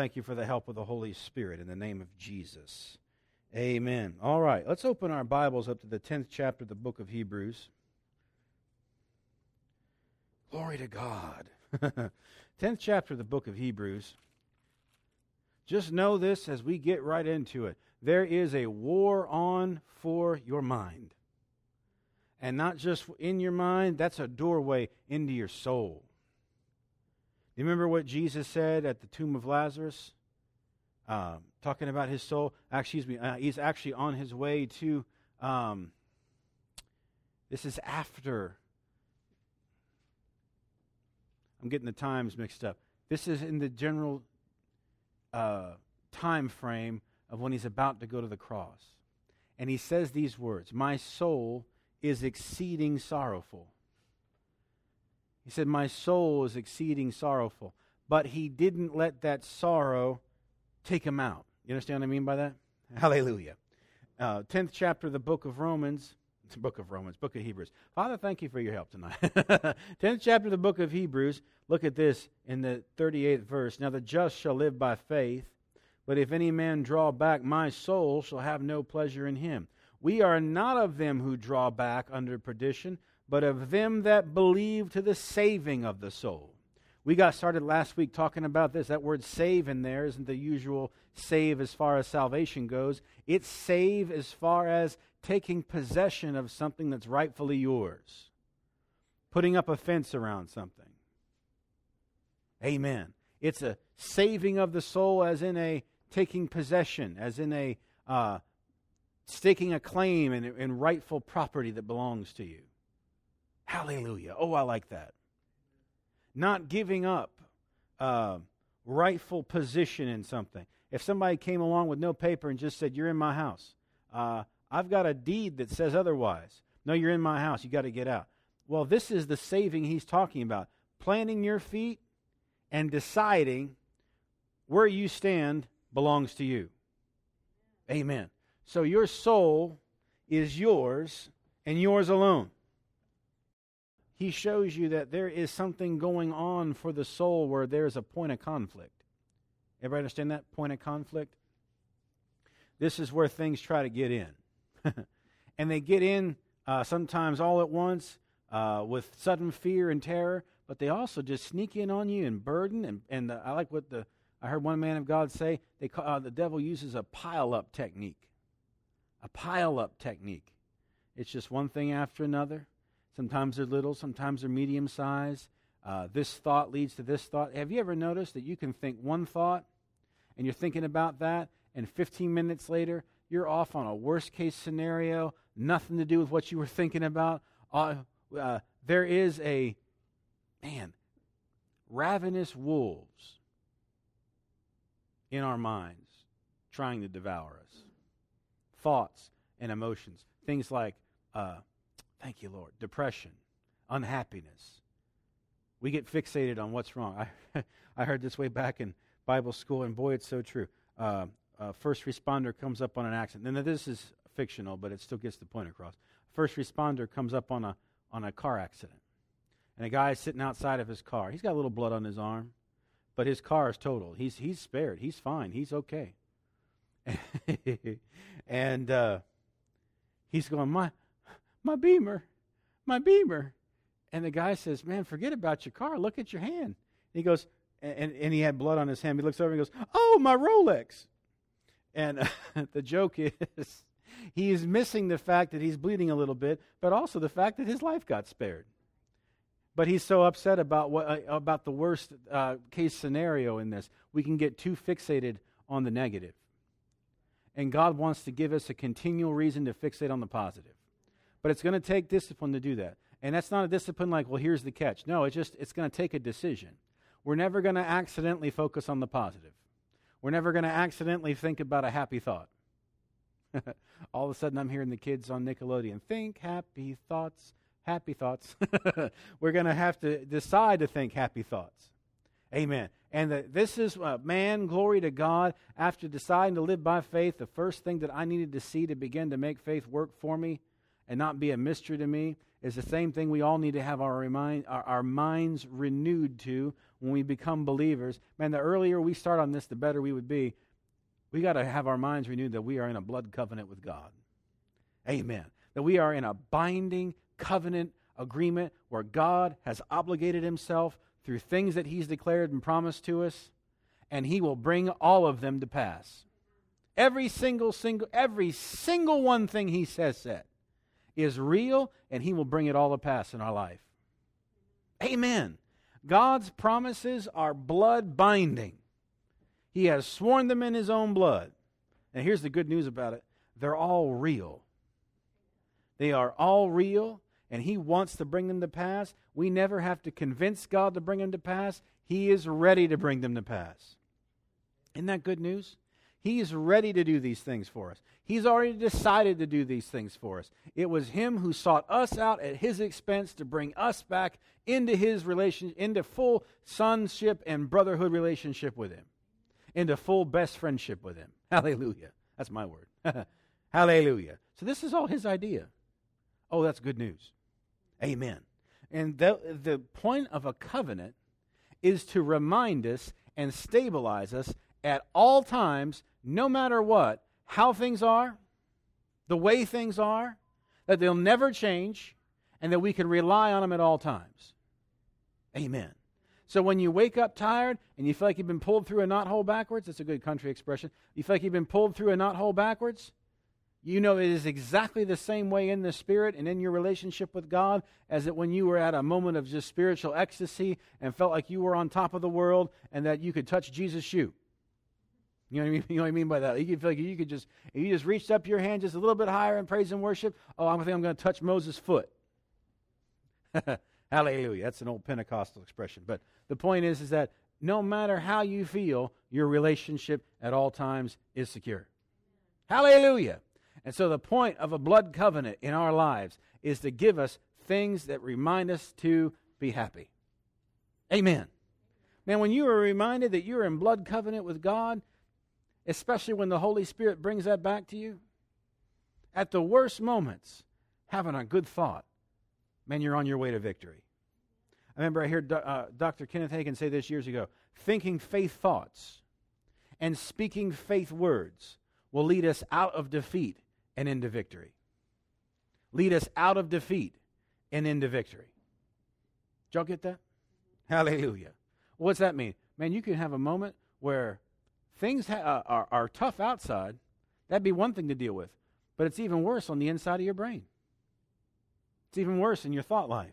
thank you for the help of the Holy Spirit in the name of Jesus. Amen. All right, let's open our Bibles up to the 10th chapter of the book of Hebrews. Glory to God. 10th chapter of the book of Hebrews. Just know this as we get right into it. There is a war on for your mind. And not just in your mind, that's a doorway into your soul. You remember what Jesus said at the tomb of Lazarus? Talking about his soul. He's actually on his way to, this is after, I'm getting the times mixed up. This is in the general time frame of when he's about to go to the cross. And he says these words, "My soul is exceeding sorrowful." He said, "My soul is exceeding sorrowful." But he didn't let that sorrow take him out. You understand what I mean by that? Hallelujah. 10th chapter of the book of Hebrews. Father, thank you for your help tonight. 10th chapter of the book of Hebrews. Look at this in the 38th verse. "Now the just shall live by faith, but if any man draw back, my soul shall have no pleasure in him. We are not of them who draw back under perdition, but of them that believe to the saving of the soul." We got started last week talking about this. That word save in there isn't the usual save as far as salvation goes. It's save as far as taking possession of something that's rightfully yours. Putting up a fence around something. Amen. It's a saving of the soul as in a taking possession, as in a staking a claim in rightful property that belongs to you. Hallelujah. Oh, I like that. Not giving up rightful position in something. If somebody came along with no paper and just said, "You're in my house. I've got a deed that says otherwise." "No, you're in my house. You got to get out." Well, this is the saving he's talking about. Planting your feet and deciding where you stand belongs to you. Amen. So your soul is yours and yours alone. He shows you that there is something going on for the soul where there's a point of conflict. Everybody understand that? Point of conflict? This is where things try to get in. And they get in sometimes all at once with sudden fear and terror, but they also just sneak in on you and burden. And I like what I heard one man of God say, the devil uses a pile-up technique. A pile-up technique. It's just one thing after another. Sometimes they're little, sometimes they're medium size. This thought leads to this thought. Have you ever noticed that you can think one thought and you're thinking about that, and 15 minutes later you're off on a worst case scenario, nothing to do with what you were thinking about? There is ravenous wolves in our minds trying to devour us. Thoughts and emotions. Things like, thank you, Lord, depression, unhappiness. We get fixated on what's wrong. I heard this way back in Bible school, and boy, it's so true. A first responder comes up on an accident. Now, this is fictional, but it still gets the point across. First responder comes up on a car accident, and a guy is sitting outside of his car. He's got a little blood on his arm, but his car is totaled. He's spared. He's fine. He's okay. And he's going, my beamer. And the guy says, "Man, forget about your car. Look at your hand." And he goes, and he had blood on his hand. He looks over and goes, "Oh, my Rolex." And the joke is, he is missing the fact that he's bleeding a little bit, but also the fact that his life got spared. But he's so upset about the worst case scenario in this. We can get too fixated on the negative. And God wants to give us a continual reason to fixate on the positive. But it's going to take discipline to do that. And that's not a discipline like, well, here's the catch. No, it's going to take a decision. We're never going to accidentally focus on the positive. We're never going to accidentally think about a happy thought. All of a sudden, I'm hearing the kids on Nickelodeon, think happy thoughts, happy thoughts. We're going to have to decide to think happy thoughts. Amen. And this is, man, glory to God, after deciding to live by faith, the first thing that I needed to see to begin to make faith work for me and not be a mystery to me is the same thing we all need to have our minds renewed to when we become believers. Man, the earlier we start on this, the better we would be. We got to have our minds renewed that we are in a blood covenant with God. Amen. That we are in a binding covenant agreement where God has obligated himself through things that he's declared and promised to us, and he will bring all of them to pass. Every single one thing he says is real, and he will bring it all to pass in our life. Amen. God's promises are blood binding. He has sworn them in his own blood. And here's the good news about it. They're all real. They are all real, and he wants to bring them to pass. We never have to convince God to bring them to pass. He is ready to bring them to pass. Isn't that good news? He is ready to do these things for us. He's already decided to do these things for us. It was him who sought us out at his expense to bring us back into his into full sonship and brotherhood relationship with him, into full best friendship with him. Hallelujah. That's my word. Hallelujah. So this is all his idea. Oh, that's good news. Amen. And the point of a covenant is to remind us and stabilize us at all times, no matter what, how things are, the way things are, that they'll never change, and that we can rely on them at all times. Amen. So when you wake up tired and you feel like you've been pulled through a knothole backwards, that's a good country expression. You feel like you've been pulled through a knothole backwards, you know it is exactly the same way in the Spirit and in your relationship with God as it when you were at a moment of just spiritual ecstasy and felt like you were on top of the world and that you could touch Jesus' shoe. You know what I mean? You know what I mean by that? You could feel like you could just, if you just reached up your hand just a little bit higher in praise and worship, I'm going to touch Moses' foot. Hallelujah. That's an old Pentecostal expression. But the point is that no matter how you feel, your relationship at all times is secure. Hallelujah. And so the point of a blood covenant in our lives is to give us things that remind us to be happy. Amen. Man, when you are reminded that you're in blood covenant with God, especially when the Holy Spirit brings that back to you, at the worst moments, having a good thought, man, you're on your way to victory. I remember I heard Dr. Kenneth Hagin say this years ago, thinking faith thoughts and speaking faith words will lead us out of defeat and into victory. Lead us out of defeat and into victory. Did y'all get that? Hallelujah. What's that mean? Man, you can have a moment where things are tough outside. That'd be one thing to deal with. But it's even worse on the inside of your brain. It's even worse in your thought life.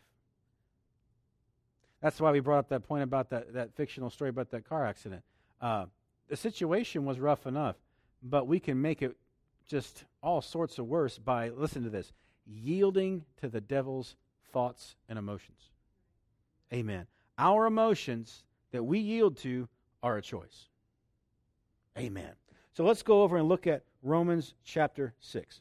That's why we brought up that point about that fictional story about that car accident. The situation was rough enough, but we can make it just all sorts of worse by, listen to this, yielding to the devil's thoughts and emotions. Amen. Our emotions that we yield to are a choice. Amen. So let's go over and look at Romans chapter 6.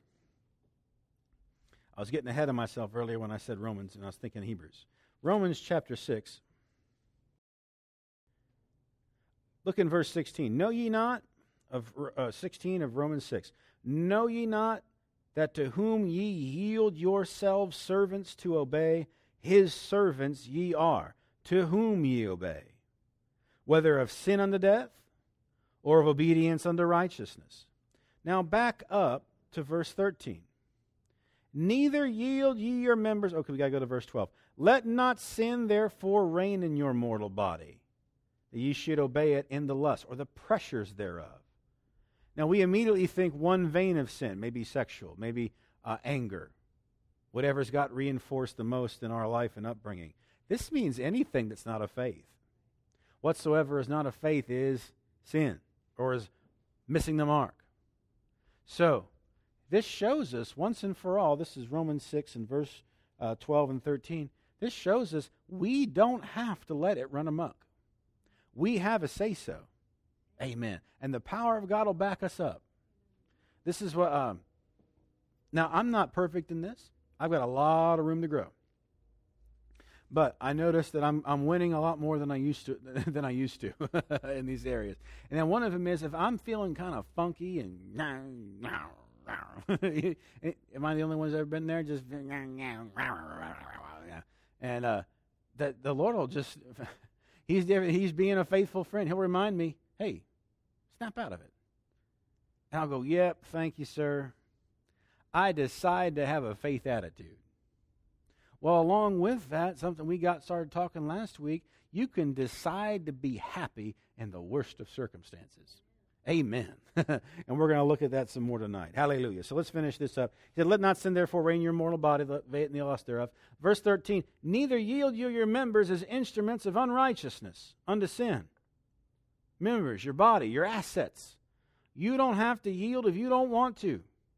I was getting ahead of myself earlier when I said Romans, and I was thinking Hebrews. Romans chapter 6. Look in verse 16. Know ye not, 16 of Romans 6. Know ye not that to whom ye yield yourselves servants to obey, his servants ye are, to whom ye obey, whether of sin unto death, or of obedience unto righteousness. Now back up to verse 13. Neither yield ye your members... Okay, we got to go to verse 12. Let not sin therefore reign in your mortal body, that ye should obey it in the lust, or the pressures thereof. Now we immediately think one vein of sin, maybe sexual, maybe anger, whatever's got reinforced the most in our life and upbringing. This means anything that's not of faith. Whatsoever is not of faith is sin, or is missing the mark. So, this shows us once and for all, this is Romans 6 and verse 12 and 13, this shows us we don't have to let it run amok. We have a say-so. Amen. And the power of God will back us up. This is what, now I'm not perfect in this. I've got a lot of room to grow. But I noticed that I'm winning a lot more than I used to in these areas. And then one of them is if I'm feeling kind of funky and Am I the only one who's ever been there? Just and that the Lord will just he's being a faithful friend. He'll remind me, hey, snap out of it. And I'll go, yep, thank you, sir. I decide to have a faith attitude. Well, along with that, something we got started talking last week, you can decide to be happy in the worst of circumstances. Amen. And we're going to look at that some more tonight. Hallelujah. So let's finish this up. He said, let not sin therefore reign in your mortal body, in the lust thereof. Verse 13, neither yield you your members as instruments of unrighteousness unto sin. Members, your body, your assets. You don't have to yield if you don't want to.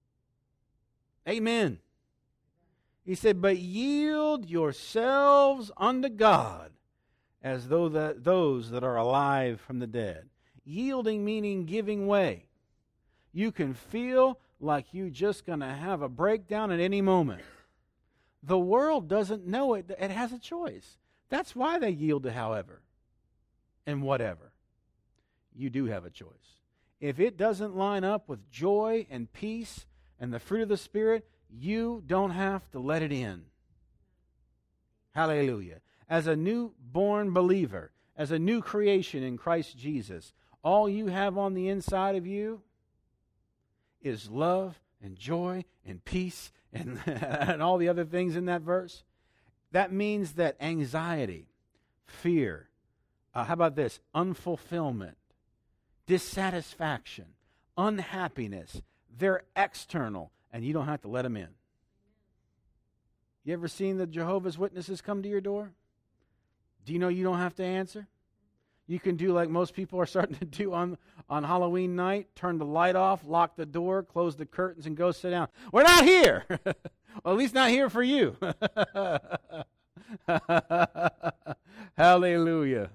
Amen. He said, but yield yourselves unto God as though those that are alive from the dead. Yielding meaning giving way. You can feel like you're just going to have a breakdown at any moment. The world doesn't know it. It has a choice. That's why they yield to however and whatever. You do have a choice. If it doesn't line up with joy and peace and the fruit of the Spirit, you don't have to let it in. Hallelujah. As a newborn believer, as a new creation in Christ Jesus, all you have on the inside of you is love and joy and peace and, and all the other things in that verse. That means that anxiety, fear, how about this? Unfulfillment, dissatisfaction, unhappiness, they're external, and you don't have to let them in. You ever seen the Jehovah's Witnesses come to your door? Do you know you don't have to answer? You can do like most people are starting to do on Halloween night, turn the light off, lock the door, close the curtains, and go sit down. We're not here. Well, at least not here for you. Hallelujah.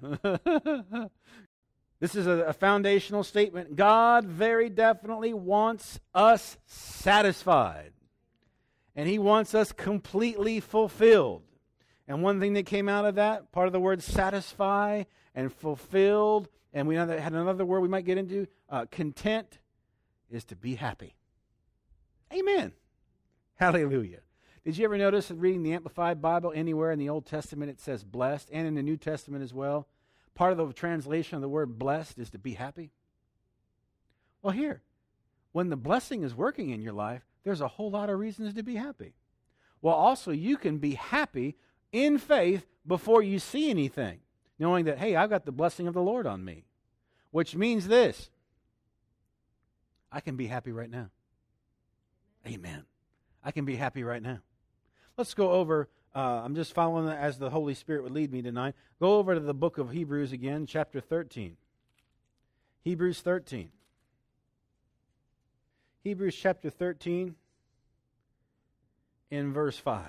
This is a foundational statement. God very definitely wants us satisfied. And He wants us completely fulfilled. And one thing that came out of that, part of the word satisfy and fulfilled, and we had another word we might get into, content, is to be happy. Amen. Hallelujah. Did you ever notice that reading the Amplified Bible anywhere in the Old Testament it says blessed, and in the New Testament as well? Part of the translation of the word blessed is to be happy. Well, here, when the blessing is working in your life, there's a whole lot of reasons to be happy. Well, also, you can be happy in faith before you see anything, knowing that, hey, I've got the blessing of the Lord on me, which means this: I can be happy right now. Amen. I can be happy right now. Let's go over, I'm just following as the Holy Spirit would lead me tonight. Go over to the book of Hebrews again, chapter 13. Hebrews 13. Hebrews chapter 13 in verse 5.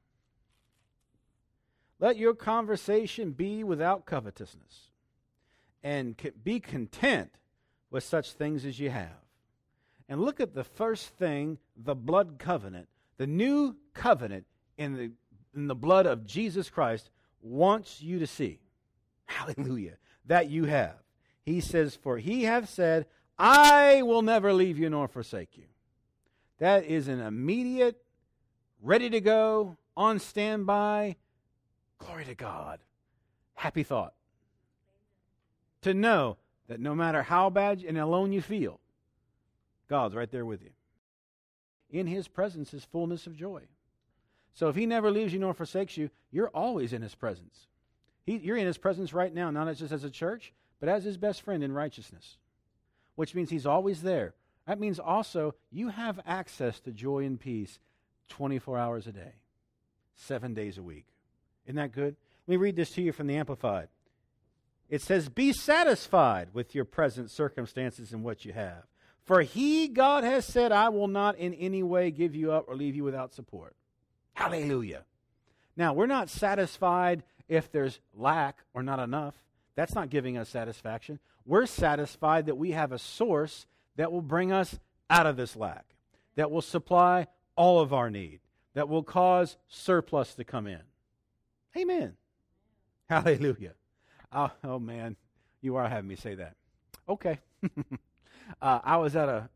Let your conversation be without covetousness, and be content with such things as you have. And look at the first thing, the blood covenant. The new covenant in the blood of Jesus Christ wants you to see. Hallelujah. That you have. He says, for He hath said, I will never leave you nor forsake you. That is an immediate, ready to go, on standby, glory to God, happy thought. To know that no matter how bad and alone you feel, God's right there with you. In His presence is fullness of joy. So if He never leaves you nor forsakes you, you're always in His presence. You're in His presence right now, not just as a church, but as His best friend in righteousness, which means He's always there. That means also you have access to joy and peace 24 hours a day, 7 days a week. Isn't that good? Let me read this to you from the Amplified. It says, be satisfied with your present circumstances and what you have. For He, God, has said, I will not in any way give you up or leave you without support. Hallelujah. Now, we're not satisfied if there's lack or not enough. That's not giving us satisfaction. We're satisfied that we have a source that will bring us out of this lack, that will supply all of our need, that will cause surplus to come in. Amen. Hallelujah. Oh man, you are having me say that. Okay. I was at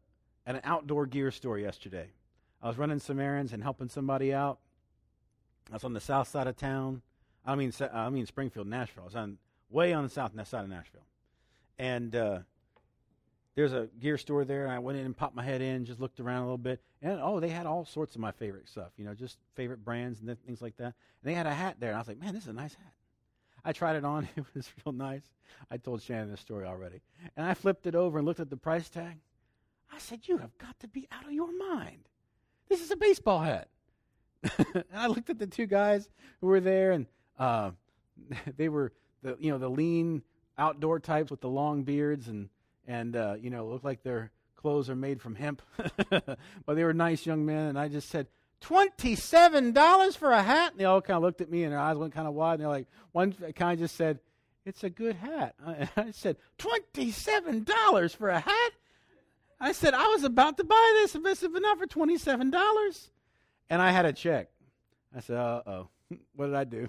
at an outdoor gear store yesterday. I was running some errands and helping somebody out. I was on the south side of town. I mean Springfield, Nashville. I was way on the south side of Nashville. And there's a gear store there, and I went in and popped my head in, just looked around a little bit. And, they had all sorts of my favorite stuff, just favorite brands and things like that. And they had a hat there, and I was like, man, this is a nice hat. I tried it on. It was real nice. I told Shannon this story already. And I flipped it over and looked at the price tag. I said, you have got to be out of your mind. This is a baseball hat. And I looked at the two guys who were there, and they were the lean outdoor types with the long beards, and looked like their clothes are made from hemp. But they were nice young men, and I just said, $27 for a hat? And they all kind of looked at me, and their eyes went kind of wide, and they're like, one kind of just said, it's a good hat. I said, $27 for a hat? I said, I was about to buy this, but not for $27. And I had a check. I said, uh-oh, what did I do?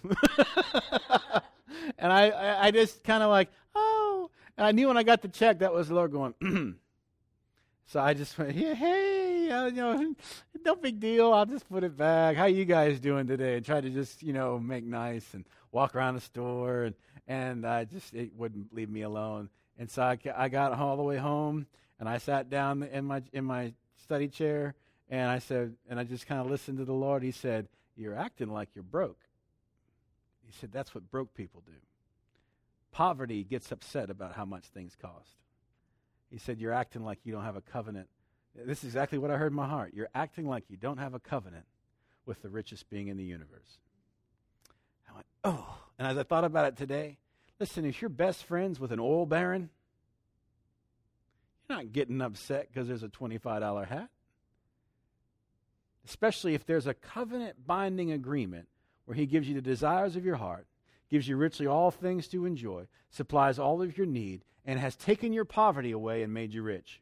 And I just kind of like, oh. And I knew when I got the check, that was the Lord going, So I just went, yeah, hey, no big deal. I'll just put it back. How you guys doing today? And try to just, make nice and walk around the store. And it wouldn't leave me alone. And so I got all the way home, and I sat down in my study chair, and I said, and I just kind of listened to the Lord. He said, you're acting like you're broke. He said, that's what broke people do. Poverty gets upset about how much things cost. He said, you're acting like you don't have a covenant. This is exactly what I heard in my heart. You're acting like you don't have a covenant with the richest being in the universe. I went, oh. And as I thought about it today, listen, if you're best friends with an oil baron, you're not getting upset because there's a $25 hat. Especially if there's a covenant-binding agreement where he gives you the desires of your heart, gives you richly all things to enjoy, supplies all of your need, and has taken your poverty away and made you rich.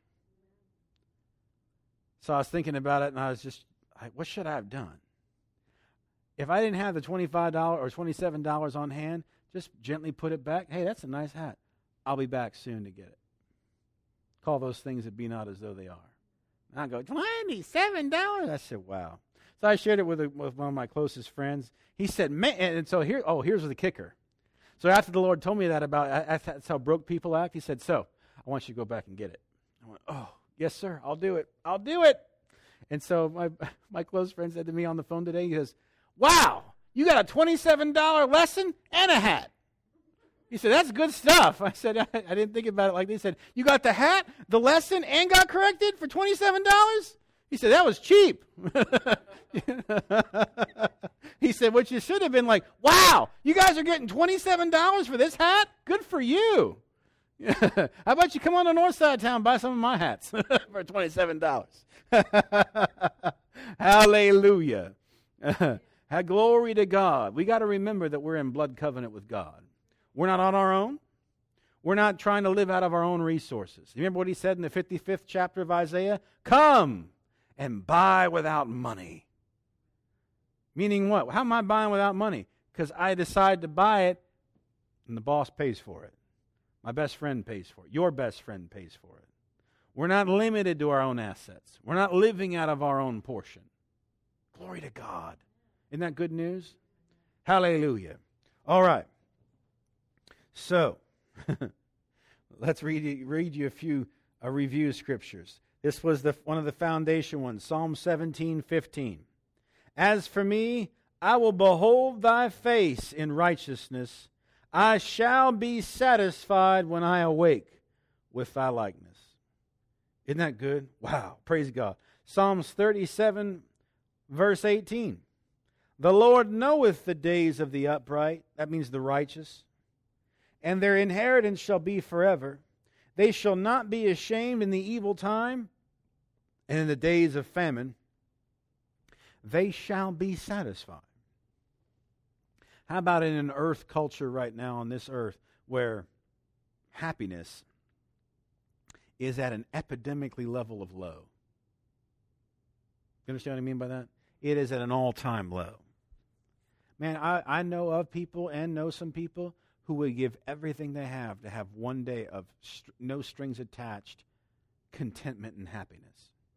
So I was thinking about it, and I was just, what should I have done? If I didn't have the $25 or $27 on hand, just gently put it back. Hey, that's a nice hat. I'll be back soon to get it. Call those things that be not as though they are. And I go, $27? I said, wow. So I shared it with one of my closest friends. He said, man, and so here's the kicker. So after the Lord told me that that's how broke people act, he said, so I want you to go back and get it. I went, oh, yes, sir, I'll do it. I'll do it. And so my close friend said to me on the phone today, he goes, wow, you got a $27 lesson and a hat. He said, that's good stuff. I said, I didn't think about it like this. He said, you got the hat, the lesson, and got corrected for $27? He said, that was cheap. He said, what you should have been like, wow, you guys are getting $27 for this hat? Good for you. How about you come on the north side of town and buy some of my hats for $27? Hallelujah. Glory to God. We got to remember that we're in blood covenant with God. We're not on our own. We're not trying to live out of our own resources. You remember what he said in the 55th chapter of Isaiah? Come and buy without money. Meaning what? How am I buying without money? Because I decide to buy it, and the boss pays for it. My best friend pays for it. Your best friend pays for it. We're not limited to our own assets. We're not living out of our own portion. Glory to God. Isn't that good news? Hallelujah. All right. So, let's read you a few review scriptures. This was one of the foundation ones, Psalm 17:15. As for me, I will behold thy face in righteousness. I shall be satisfied when I awake with thy likeness. Isn't that good? Wow, praise God. Psalms 37, verse 18. The Lord knoweth the days of the upright, that means the righteous, and their inheritance shall be forever. They shall not be ashamed in the evil time, and in the days of famine, they shall be satisfied. How about in an earth culture right now on this earth where happiness is at an epidemically level of low? You understand what I mean by that? It is at an all-time low. Man, I know of people and know some people who would give everything they have to have one day of no strings attached contentment and happiness.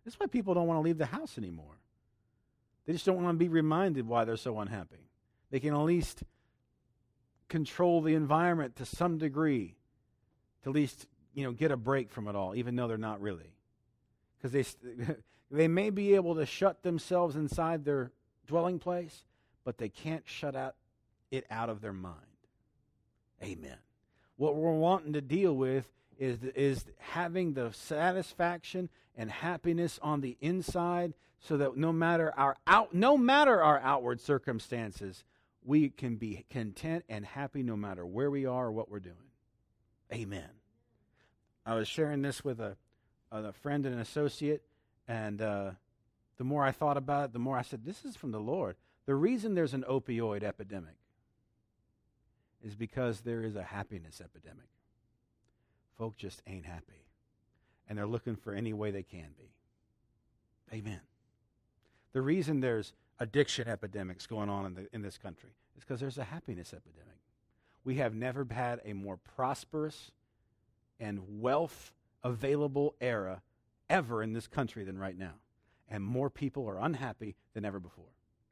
That's why people don't want to leave the house anymore. They just don't want to be reminded why they're so unhappy. They can at least control the environment to some degree, to at least, get a break from it all, even though they're not really. Because they may be able to shut themselves inside their dwelling place, but they can't shut it out of their mind. Amen. What we're wanting to deal with is having the satisfaction and happiness on the inside, so that no matter our outward circumstances, we can be content and happy no matter where we are or what we're doing. Amen. I was sharing this with a friend and an associate, and the more I thought about it, the more I said, this is from the Lord. The reason there's an opioid epidemic is because there is a happiness epidemic. Folk just ain't happy, and they're looking for any way they can be. Amen. The reason there's addiction epidemics going on in this country is because there's a happiness epidemic. We have never had a more prosperous and wealth available era ever in this country than right now. And more people are unhappy than ever before.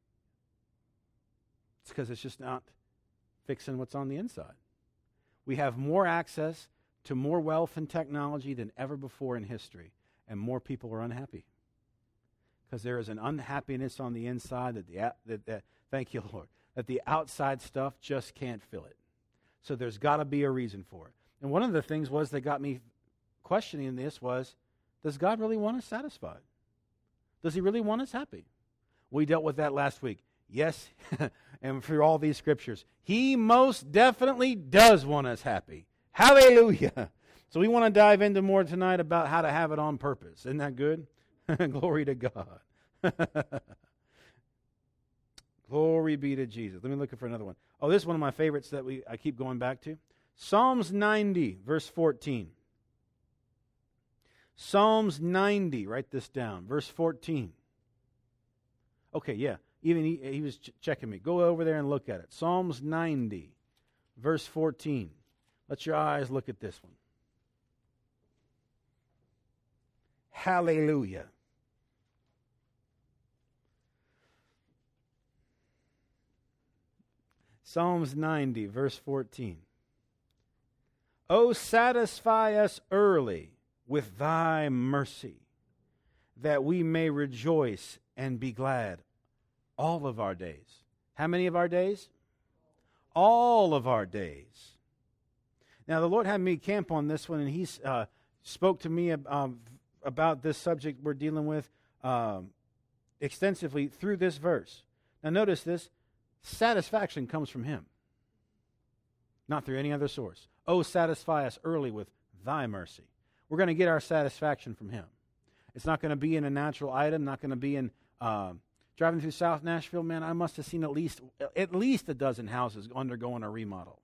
It's because it's just not fixing what's on the inside. We have more access to more wealth and technology than ever before in history, and more people are unhappy. Because there is an unhappiness on the inside that thank you, Lord, that the outside stuff just can't fill it. So there's got to be a reason for it. And one of the things that got me questioning this was, does God really want us satisfied? Does he really want us happy? We dealt with that last week. Yes, and for all these scriptures, he most definitely does want us happy. Hallelujah. So we want to dive into more tonight about how to have it on purpose. Isn't that good? Glory to God. Glory be to Jesus. Let me look for another one. Oh, this is one of my favorites that I keep going back to. Psalms 90, verse 14. Psalms 90, write this down, verse 14. Okay, yeah, even he was checking me. Go over there and look at it. Psalms 90, verse 14. Let your eyes look at this one. Hallelujah. Psalms 90, verse 14. O satisfy us early with thy mercy, that we may rejoice and be glad all of our days. How many of our days? All of our days. Now, the Lord had me camp on this one, and he spoke to me about this subject we're dealing with extensively through this verse. Now, notice this. Satisfaction comes from him, not through any other source. Oh, satisfy us early with thy mercy. We're going to get our satisfaction from him. It's not going to be in a natural item, not going to be in driving through South Nashville. Man, I must have seen at least a dozen houses undergoing a remodel.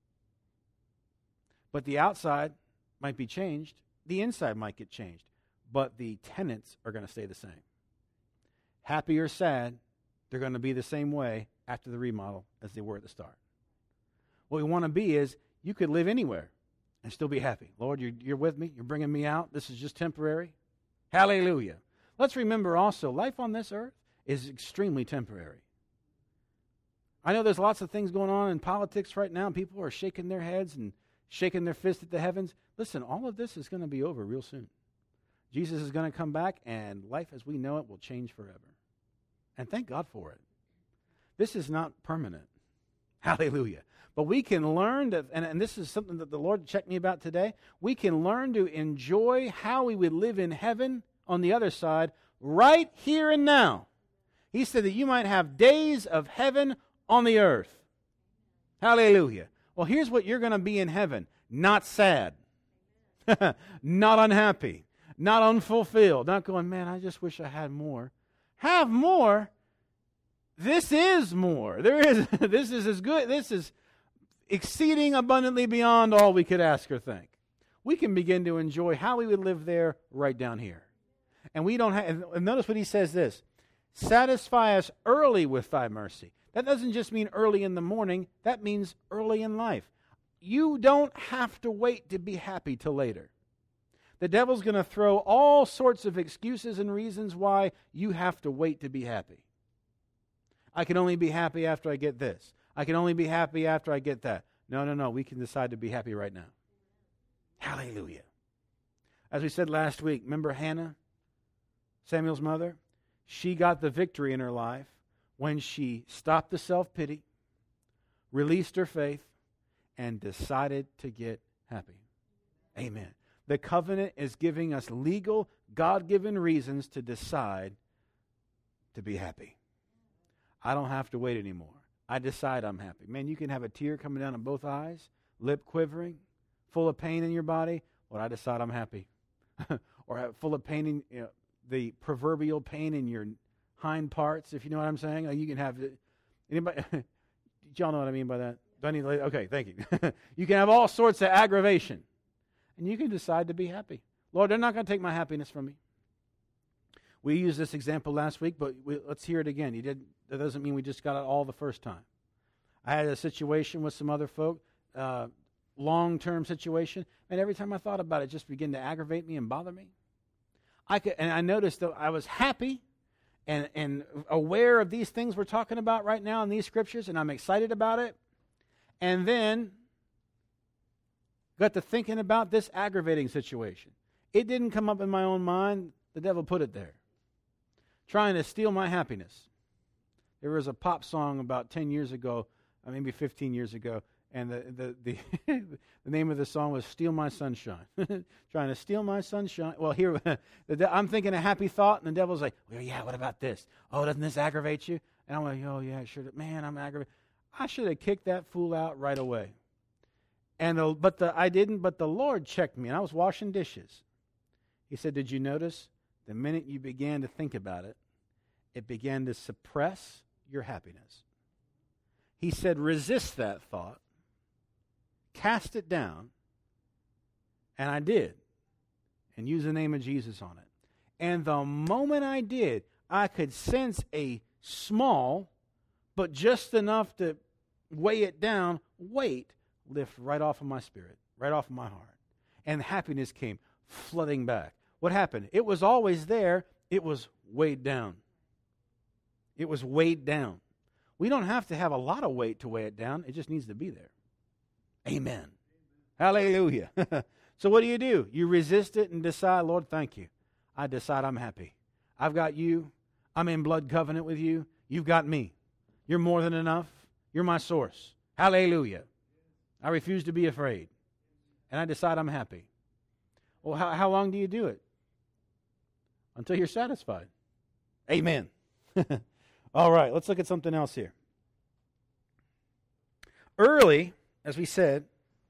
But the outside might be changed. The inside might get changed. But the tenants are going to stay the same. Happy or sad, they're going to be the same way after the remodel as they were at the start. What we want to be is, you could live anywhere and still be happy. Lord, you're with me. You're bringing me out. This is just temporary. Hallelujah. Let's remember also, life on this earth is extremely temporary. I know there's lots of things going on in politics right now. People are shaking their heads and shaking their fist at the heavens. Listen, all of this is going to be over real soon. Jesus is going to come back, and life as we know it will change forever. And thank God for it. This is not permanent. Hallelujah. But we can learn to, and this is something that the Lord checked me about today, we can learn to enjoy how we would live in heaven on the other side right here and now. He said that you might have days of heaven on the earth. Hallelujah. Well, here's what you're going to be in heaven. Not sad. Not unhappy. Not unfulfilled. Not going, man, I just wish I had more. Have more? This is more. This is as good. This is exceeding abundantly beyond all we could ask or think. We can begin to enjoy how we would live there right down here. And we don't have, and notice what he says this, satisfy us early with thy mercy. That doesn't just mean early in the morning. That means early in life. You don't have to wait to be happy till later. The devil's going to throw all sorts of excuses and reasons why you have to wait to be happy. I can only be happy after I get this. I can only be happy after I get that. No. We can decide to be happy right now. Hallelujah. As we said last week, remember Hannah, Samuel's mother? She got the victory in her life when she stopped the self-pity, released her faith, and decided to get happy. Amen. The covenant is giving us legal, God-given reasons to decide to be happy. I don't have to wait anymore. I decide I'm happy. Man, you can have a tear coming down in both eyes, lip quivering, full of pain in your body. Well, I decide I'm happy. Or full of pain in the proverbial pain in your hind parts, if you know what I'm saying. You can have it. Anybody? Y'all know what I mean by that? Do I need to, okay, thank you. You can have all sorts of aggravation. And you can decide to be happy. Lord, they're not going to take my happiness from me. We used this example last week, but let's hear it again. That doesn't mean we just got it all the first time. I had a situation with some other folk, long-term situation, and every time I thought about it, it just began to aggravate me and bother me. I noticed that I was happy and aware of these things we're talking about right now in these scriptures, and I'm excited about it. And then got to thinking about this aggravating situation. It didn't come up in my own mind. The devil put it there, trying to steal my happiness. There was a pop song about 10 years ago, maybe 15 years ago, and the name of the song was Steal My Sunshine. Trying to steal my sunshine. Well, here, I'm thinking a happy thought, and the devil's like, well, yeah, what about this? Oh, doesn't this aggravate you? And I'm like, oh, yeah, sure. Man, I'm aggravated. I should have kicked that fool out right away. I didn't, but the Lord checked me, and I was washing dishes. He said, did you notice the minute you began to think about it, it began to suppress your happiness? He said, resist that thought, cast it down, and I did, and use the name of Jesus on it. And the moment I did, I could sense a small, but just enough to weigh it down, weight lift right off of my spirit, right off of my heart. And happiness came flooding back. What happened? It was always there. It was weighed down. It was weighed down. We don't have to have a lot of weight to weigh it down. It just needs to be there. Amen. Hallelujah. So what do? You resist it and decide, Lord, thank you. I decide I'm happy. I've got you. I'm in blood covenant with you. You've got me. You're more than enough. You're my source. Hallelujah. I refuse to be afraid. And I decide I'm happy. Well, how long do you do it? Until you're satisfied. Amen. All right, let's look at something else here. Early, as we said,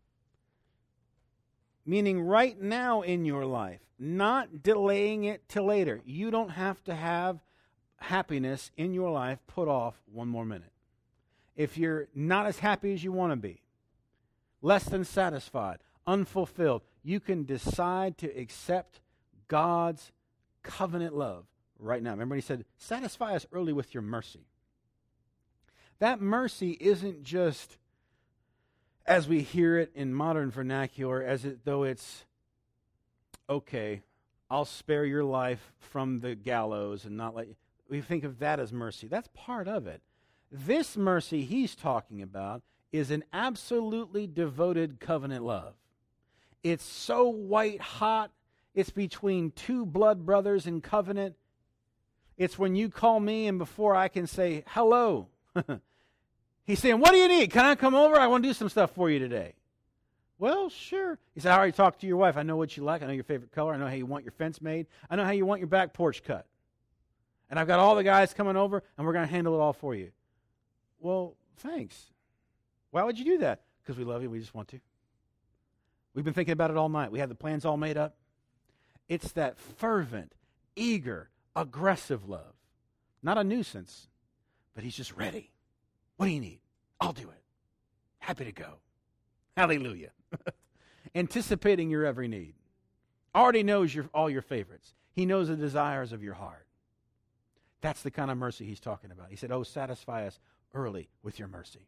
meaning right now in your life, not delaying it till later. You don't have to have happiness in your life put off one more minute. If you're not as happy as you want to be, less than satisfied, unfulfilled, you can decide to accept God's covenant love right now. Remember he said, satisfy us early with your mercy. That mercy isn't just, as we hear it in modern vernacular, as though it's, okay, I'll spare your life from the gallows and not let you. We think of that as mercy. That's part of it. This mercy he's talking about is an absolutely devoted covenant love. It's so white hot. It's between two blood brothers in covenant. It's when you call me and before I can say hello. He's saying, what do you need? Can I come over? I want to do some stuff for you today. Well, sure. He said, I already talked to your wife. I know what you like. I know your favorite color. I know how you want your fence made. I know how you want your back porch cut. And I've got all the guys coming over, and we're going to handle it all for you. Well, thanks. Why would you do that? Because we love you. We just want to. We've been thinking about it all night. We have the plans all made up. It's that fervent, eager, aggressive love. Not a nuisance, but he's just ready. What do you need? I'll do it. Happy to go. Hallelujah. Anticipating your every need. Already knows all your favorites. He knows the desires of your heart. That's the kind of mercy he's talking about. He said, oh, satisfy us early with your mercy.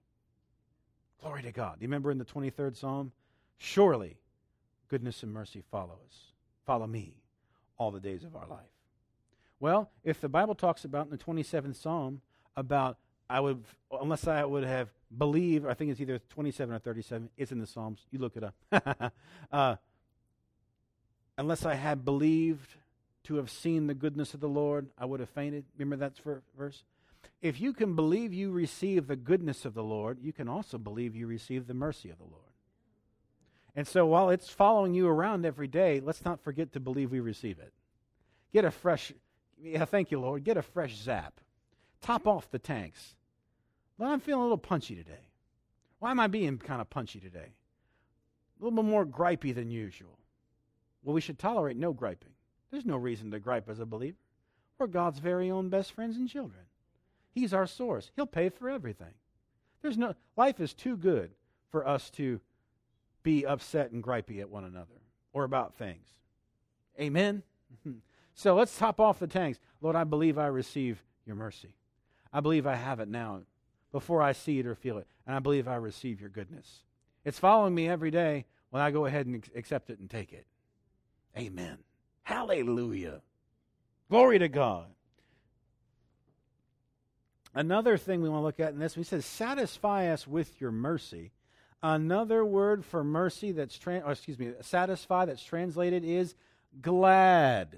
Glory to God. Do you remember in the 23rd Psalm? Surely goodness and mercy follow us follow me all the days of our life. Well, if the Bible talks about in the 27th Psalm about unless I would have believed, I think it's either 27 or 37, it's in the Psalms, you look it up. Unless I had believed to have seen the goodness of the Lord, I would have fainted. Remember that verse? If you can believe you receive the goodness of the Lord, you can also believe you receive the mercy of the Lord. And so while it's following you around every day, let's not forget to believe we receive it. Get a fresh, thank you, Lord, get a fresh zap. Top off the tanks. Well, I'm feeling a little punchy today. Why am I being kind of punchy today? A little bit more gripey than usual. Well, we should tolerate no griping. There's no reason to gripe as a believer. We're God's very own best friends and children. He's our source. He'll pay for everything. Life is too good for us to be upset and gripey at one another or about things. Amen? So let's top off the tanks. Lord, I believe I receive your mercy. I believe I have it now before I see it or feel it. And I believe I receive your goodness. It's following me every day when I go ahead and accept it and take it. Amen. Hallelujah. Glory to God. Another thing we want to look at in this, he says, satisfy us with your mercy. Another word for mercy satisfy that's translated is glad.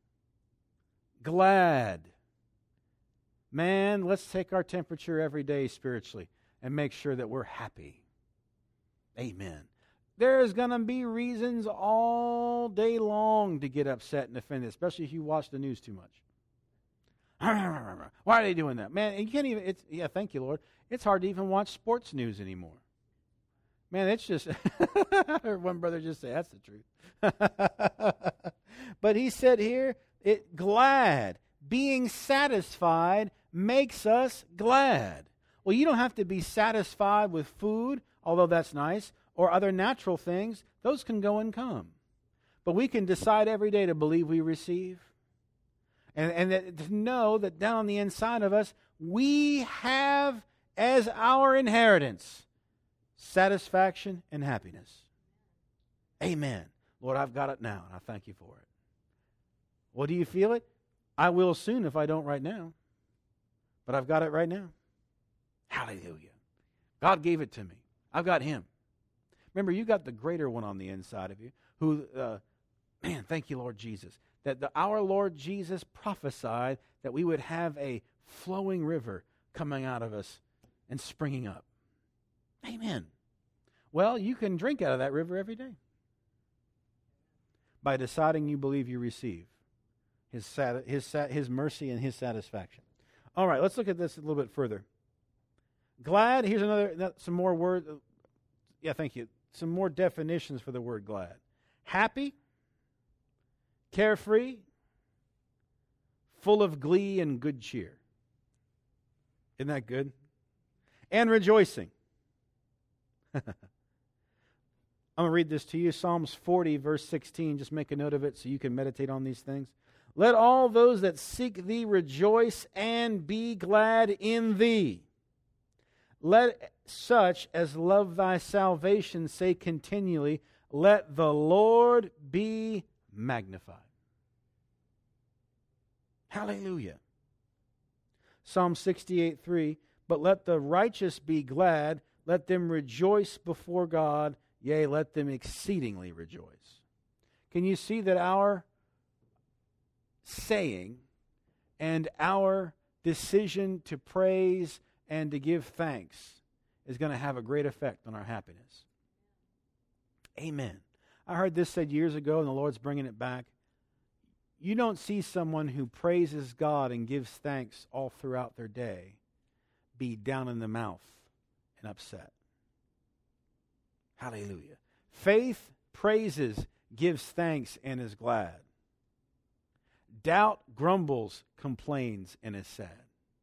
Glad. Man, let's take our temperature every day spiritually and make sure that we're happy. Amen. There's going to be reasons all day long to get upset and offended, especially if you watch the news too much. Why are they doing that? Man, you can't even, thank you, Lord. It's hard to even watch sports news anymore. Man, it's just, I heard one brother just say, that's the truth. But he said here, glad, being satisfied makes us glad. Well, you don't have to be satisfied with food, although that's nice, or other natural things. Those can go and come. But we can decide every day to believe we receive. And to know that down on the inside of us, we have as our inheritance satisfaction and happiness. Amen. Lord, I've got it now, and I thank you for it. Well, do you feel it? I will soon if I don't right now. But I've got it right now. Hallelujah. God gave it to me. I've got him. Remember, you got the greater one on the inside of you who, thank you, Lord Jesus, that our Lord Jesus prophesied that we would have a flowing river coming out of us and springing up. Amen. Well, you can drink out of that river every day by deciding you believe you receive his mercy and his satisfaction. All right, let's look at this a little bit further. Glad, here's some more words. Thank you. Some more definitions for the word glad. Happy, carefree, full of glee and good cheer. Isn't that good? And rejoicing. I'm going to read this to you. Psalms 40, verse 16. Just make a note of it so you can meditate on these things. Let all those that seek thee rejoice and be glad in thee. Let such as love thy salvation say continually, let the Lord be magnified. Hallelujah. Psalm 68:3, but let the righteous be glad, let them rejoice before God, yea, let them exceedingly rejoice. Can you see that our saying and our decision to praise and to give thanks is going to have a great effect on our happiness? Amen. I heard this said years ago, and the Lord's bringing it back. You don't see someone who praises God and gives thanks all throughout their day be down in the mouth and upset. Hallelujah. Faith praises, gives thanks, and is glad. Doubt grumbles, complains, and is sad.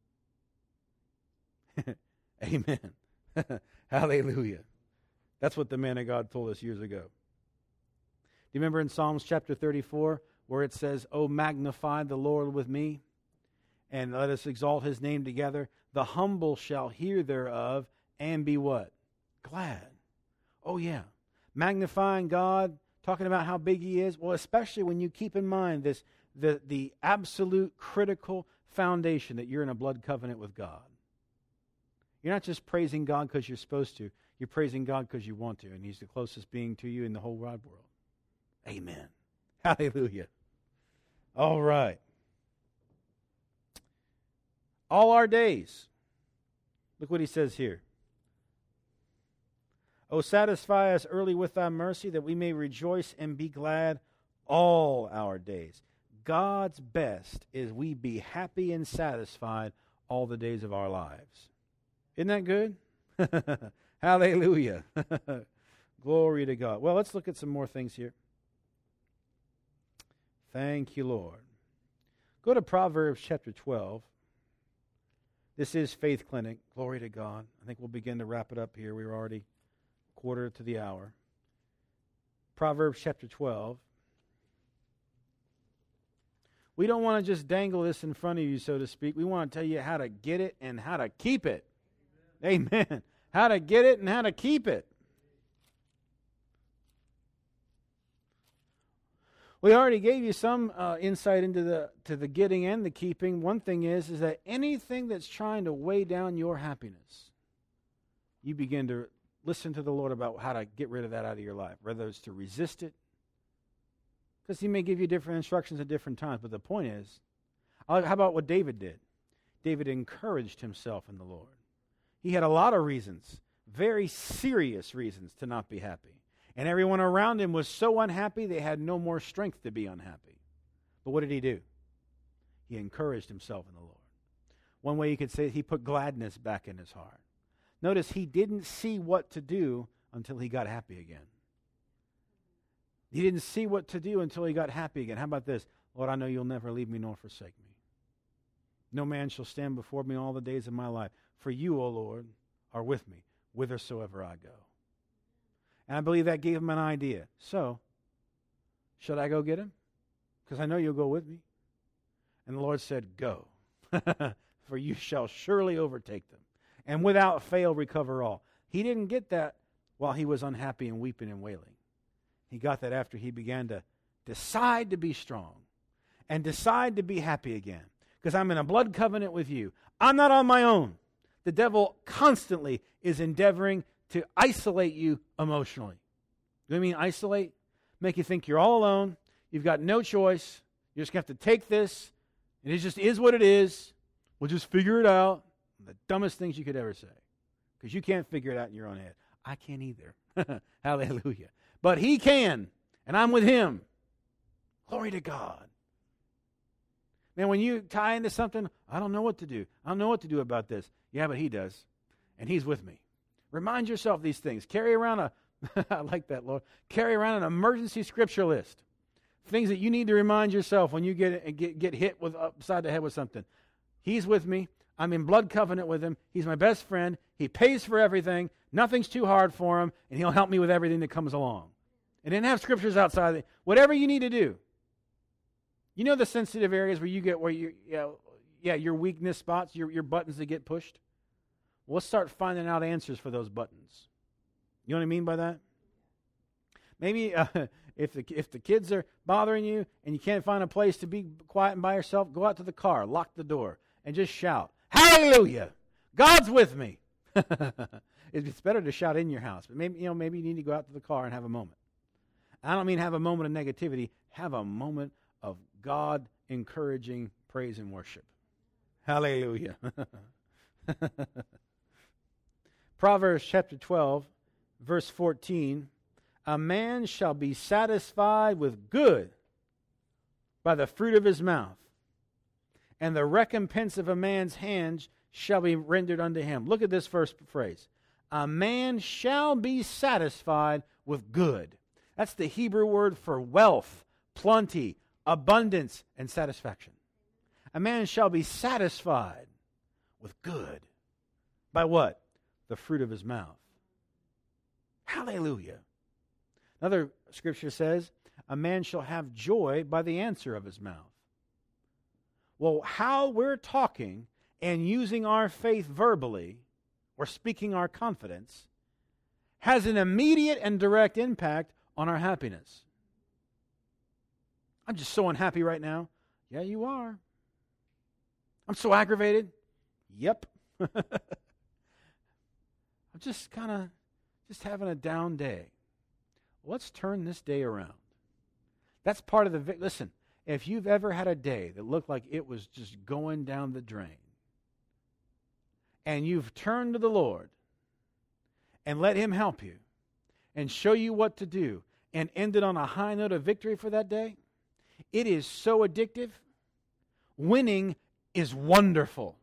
Amen. Hallelujah. That's what the man of God told us years ago. Do you remember in Psalms chapter 34 where it says, "Oh, magnify the Lord with me, and let us exalt his name together. The humble shall hear thereof and be" what? Glad. Oh, yeah. Magnifying God talking about how big he is? Well, especially when you keep in mind the absolute critical foundation that you're in a blood covenant with God. You're not just praising God because you're supposed to. You're praising God because you want to, and he's the closest being to you in the whole wide world. Amen. Hallelujah. All right. All our days. Look what he says here. O satisfy us early with thy mercy, that we may rejoice and be glad all our days. God's best is we be happy and satisfied all the days of our lives. Isn't that good? Hallelujah. Glory to God. Well, let's look at some more things here. Thank you, Lord. Go to Proverbs chapter 12. This is Faith Clinic. Glory to God. I think we'll begin to wrap it up here. We're already quarter to the hour. Proverbs chapter 12. We don't want to just dangle this in front of you, so to speak. We want to tell you how to get it and how to keep it. Amen. How to get it and how to keep it. We already gave you some insight into the getting and the keeping. One thing is that anything that's trying to weigh down your happiness, you begin to listen to the Lord about how to get rid of that out of your life, whether it's to resist it, because he may give you different instructions at different times. But the point is, how about what David did? David encouraged himself in the Lord. He had a lot of reasons, very serious reasons, to not be happy. And everyone around him was so unhappy, they had no more strength to be unhappy. But what did he do? He encouraged himself in the Lord. One way you could say he put gladness back in his heart. Notice he didn't see what to do until he got happy again. He didn't see what to do until he got happy again. How about this? Lord, I know you'll never leave me nor forsake me. No man shall stand before me all the days of my life. For you, O Lord, are with me, whithersoever I go. And I believe that gave him an idea. So, should I go get him? Because I know you'll go with me. And the Lord said, go, for you shall surely overtake them, and without fail recover all. He didn't get that while he was unhappy and weeping and wailing. He got that after he began to decide to be strong and decide to be happy again. Because I'm in a blood covenant with you. I'm not on my own. The devil constantly is endeavoring to isolate you emotionally. You know what I mean? Isolate? Make you think you're all alone. You've got no choice. You're just going to have to take this, and it just is what it is. We'll just figure it out. The dumbest things you could ever say. Because you can't figure it out in your own head. I can't either. Hallelujah. But he can, and I'm with him. Glory to God. Man, when you tie into something, I don't know what to do. I don't know what to do about this. Yeah, but he does, and he's with me. Remind yourself these things. Carry around I like that, Lord. Carry around an emergency scripture list. Things that you need to remind yourself when you get hit with upside the head with something. He's with me. I'm in blood covenant with him. He's my best friend. He pays for everything. Nothing's too hard for him, and he'll help me with everything that comes along. And then have scriptures outside of it. Whatever you need to do. You know the sensitive areas where your weakness spots, your buttons that get pushed? Well, let's start finding out answers for those buttons. You know what I mean by that? Maybe if the kids are bothering you and you can't find a place to be quiet and by yourself, go out to the car, lock the door, and just shout, "Hallelujah! God's with me." It's better to shout in your house, but maybe you need to go out to the car and have a moment. I don't mean have a moment of negativity. Have a moment of God encouraging praise and worship. Hallelujah. Proverbs chapter 12, verse 14. A man shall be satisfied with good by the fruit of his mouth, and the recompense of a man's hands shall be rendered unto him. Look at this first phrase. A man shall be satisfied with good. That's the Hebrew word for wealth, plenty, abundance, and satisfaction. A man shall be satisfied with good. By what? The fruit of his mouth. Hallelujah. Another scripture says, a man shall have joy by the answer of his mouth. Well, how we're talking and using our faith verbally, or speaking our confidence, has an immediate and direct impact on our happiness. I'm just so unhappy right now. Yeah, you are. I'm so aggravated. Yep. I'm just having a down day. Let's turn this day around. That's part of the, listen, if you've ever had a day that looked like it was just going down the drain, and you've turned to the Lord and let Him help you and show you what to do and ended on a high note of victory for that day, it is so addictive. Winning is wonderful.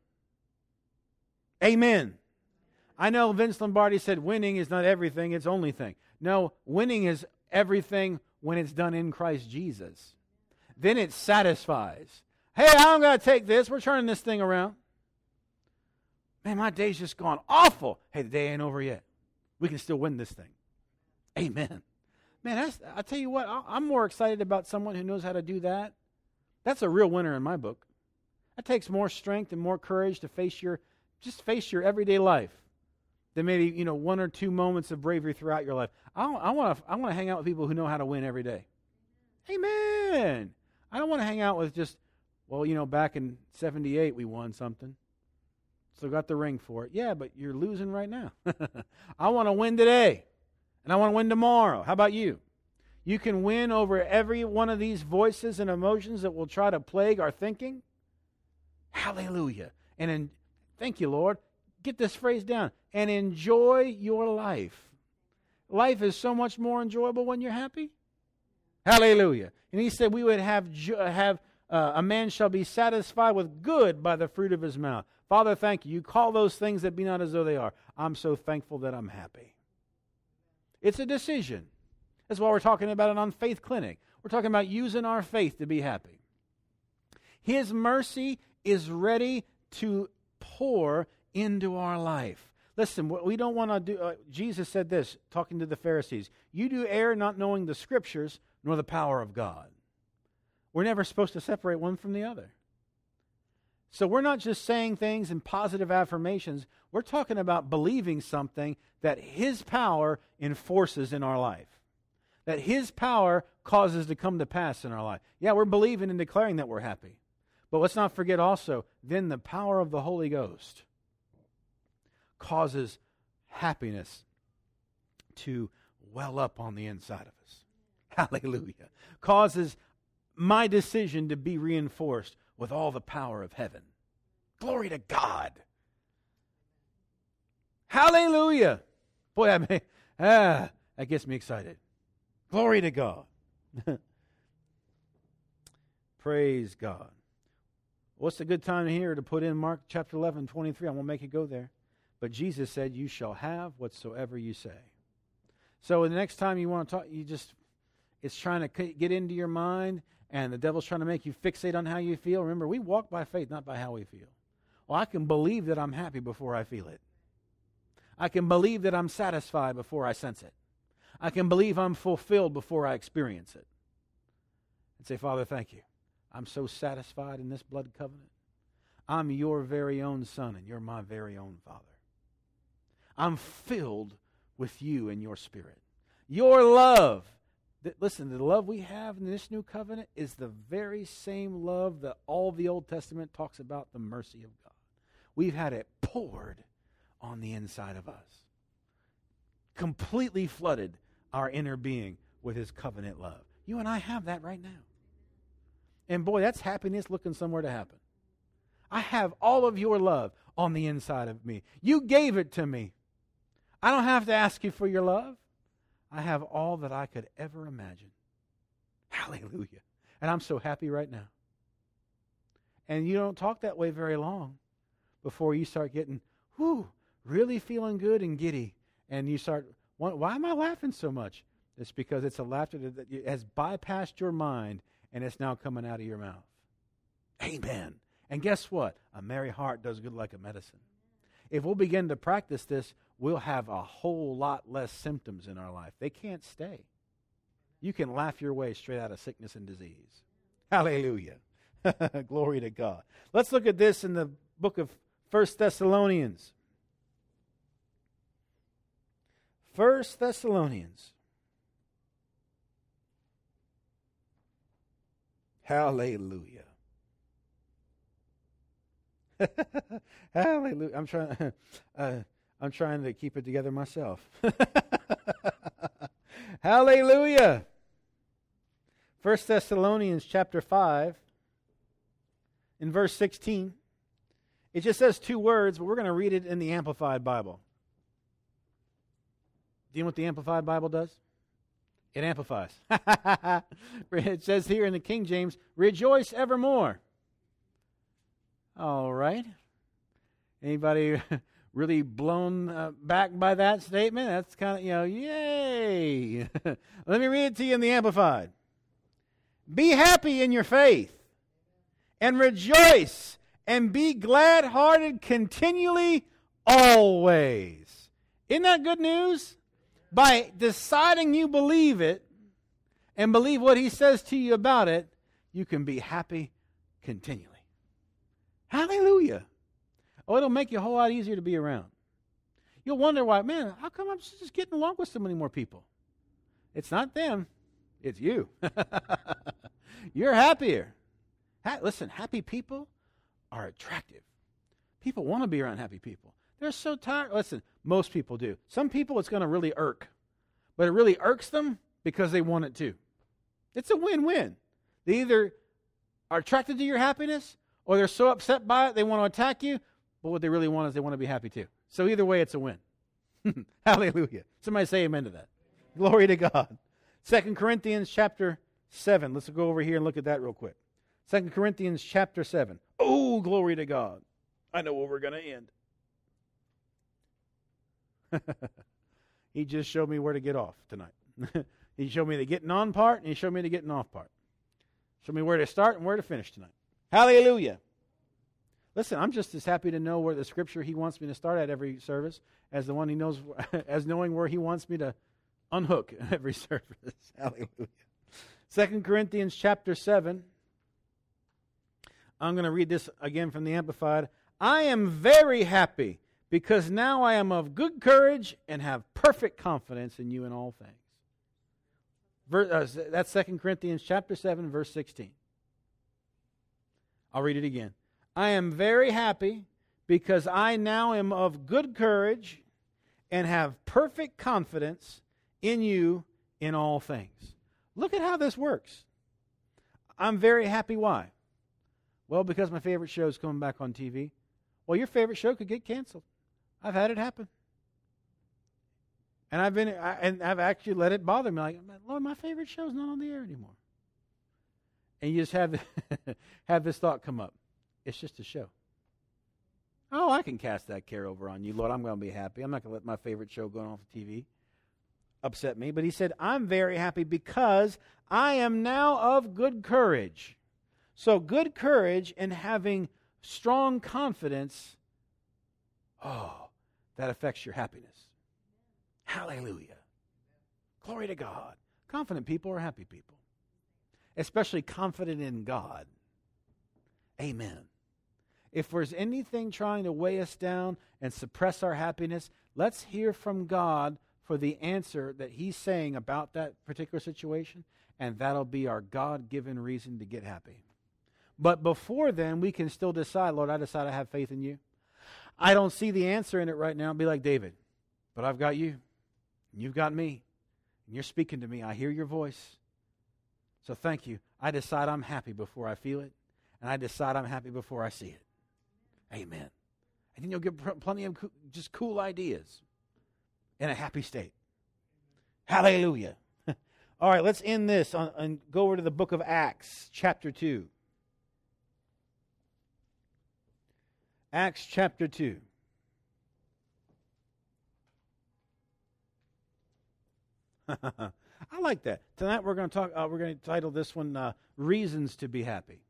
Amen. I know Vince Lombardi said winning is not everything, it's only thing. No, winning is everything when it's done in Christ Jesus. Then it satisfies. Hey, I'm going to take this. We're turning this thing around. Man, my day's just gone awful. Hey, the day ain't over yet. We can still win this thing. Amen. Man, I tell you what, I'm more excited about someone who knows how to do that. That's a real winner in my book. That takes more strength and more courage to face your everyday life than maybe, one or two moments of bravery throughout your life. I want to hang out with people who know how to win every day. Amen. I don't want to hang out with just, back in 78 we won something. So got the ring for it. Yeah, but you're losing right now. I want to win today. And I want to win tomorrow. How about you? You can win over every one of these voices and emotions that will try to plague our thinking. Hallelujah. Thank you, Lord. Get this phrase down. And enjoy your life. Life is so much more enjoyable when you're happy. Hallelujah. And He said we would have a man shall be satisfied with good by the fruit of his mouth. Father, thank you. You call those things that be not as though they are. I'm so thankful that I'm happy. It's a decision. That's why we're talking about it on Faith Clinic. We're talking about using our faith to be happy. His mercy is ready to pour into our life. Listen, what we don't want to do, Jesus said this, talking to the Pharisees, you do err not knowing the Scriptures nor the power of God. We're never supposed to separate one from the other. So we're not just saying things in positive affirmations. We're talking about believing something that His power enforces in our life. That His power causes to come to pass in our life. Yeah, we're believing and declaring that we're happy. But let's not forget also, then the power of the Holy Ghost causes happiness to well up on the inside of us. Hallelujah. Causes my decision to be reinforced with all the power of heaven. Glory to God. Hallelujah. Boy, that gets me excited. Glory to God. Praise God. What's a good time here to put in Mark chapter 11, 23? I won't make it go there. But Jesus said, you shall have whatsoever you say. So the next time you want to talk, it's trying to get into your mind, and the devil's trying to make you fixate on how you feel. Remember, we walk by faith, not by how we feel. Well, I can believe that I'm happy before I feel it. I can believe that I'm satisfied before I sense it. I can believe I'm fulfilled before I experience it. And say, Father, thank you. I'm so satisfied in this blood covenant. I'm your very own son, and you're my very own Father. I'm filled with you and your Spirit. Your love. Listen, the love we have in this new covenant is the very same love that all the Old Testament talks about, the mercy of God. We've had it poured on the inside of us. Completely flooded our inner being with His covenant love. You and I have that right now. And boy, that's happiness looking somewhere to happen. I have all of your love on the inside of me. You gave it to me. I don't have to ask you for your love. I have all that I could ever imagine. Hallelujah. And I'm so happy right now. And you don't talk that way very long before you start getting, really feeling good and giddy. And you start, why am I laughing so much? It's because it's a laughter that has bypassed your mind and it's now coming out of your mouth. Amen. And guess what? A merry heart does good like a medicine. If we'll begin to practice this, we'll have a whole lot less symptoms in our life. They can't stay. You can laugh your way straight out of sickness and disease. Hallelujah. Glory to God. Let's look at this in the book of 1 Thessalonians. 1 Thessalonians. Hallelujah. Hallelujah. I'm trying to keep it together myself. Hallelujah. 1 Thessalonians chapter 5, in verse 16. It just says two words, but we're going to read it in the Amplified Bible. Do you know what the Amplified Bible does? It amplifies. It says here in the King James, rejoice evermore. All right. Anybody really blown back by that statement? That's kind of, yay. Let me read it to you in the Amplified. Be happy in your faith and rejoice and be glad-hearted continually, always. Isn't that good news? By deciding you believe it and believe what he says to you about it, you can be happy continually. Hallelujah. Oh, it'll make you a whole lot easier to be around. You'll wonder why, man, how come I'm just getting along with so many more people? It's not them. It's you. You're happier. Listen, happy people are attractive. People want to be around happy people. They're so tired. Listen, most people do. Some people it's going to really irk. But it really irks them because they want it too. It's a win-win. They either are attracted to your happiness or they're so upset by it they want to attack you. But what they really want is they want to be happy too. So either way, it's a win. Hallelujah. Somebody say amen to that. Glory to God. 2 Corinthians chapter 7. Let's go over here and look at that real quick. 2 Corinthians chapter 7. Oh, glory to God. I know where we're going to end. He just showed me where to get off tonight. He showed me the getting on part, and he showed me the getting off part. Showed me where to start and where to finish tonight. Hallelujah. Listen, I'm just as happy to know where the scripture he wants me to start at every service as the one he knows, as knowing where he wants me to unhook every service. Hallelujah. 2 Corinthians chapter 7. I'm going to read this again from the Amplified. I am very happy because now I am of good courage and have perfect confidence in you in all things. That's 2 Corinthians chapter 7, verse 16. I'll read it again. I am very happy because I now am of good courage and have perfect confidence in you in all things. Look at how this works. I'm very happy. Why? Well, because my favorite show is coming back on TV. Well, your favorite show could get canceled. I've had it happen. And I've actually let it bother me. Like, Lord, my favorite show's not on the air anymore. And you just have this thought come up. It's just a show. Oh, I can cast that care over on you, Lord. I'm going to be happy. I'm not going to let my favorite show go off the TV upset me. But he said, I'm very happy because I am now of good courage. So good courage and having strong confidence, that affects your happiness. Hallelujah. Glory to God. Confident people are happy people. Especially confident in God. Amen. If there's anything trying to weigh us down and suppress our happiness, let's hear from God for the answer that he's saying about that particular situation, and that'll be our God-given reason to get happy. But before then, we can still decide, Lord, I decide I have faith in you. I don't see the answer in it right now. Be like David, but I've got you, and you've got me, and you're speaking to me. I hear your voice. So thank you. I decide I'm happy before I feel it, and I decide I'm happy before I see it. Amen. And then you'll get plenty of just cool ideas in a happy state. Hallelujah. All right, let's end this and go over to the book of Acts, chapter 2. Acts chapter 2. I like that. Tonight we're going to talk. We're going to title this one "Reasons to Be Happy."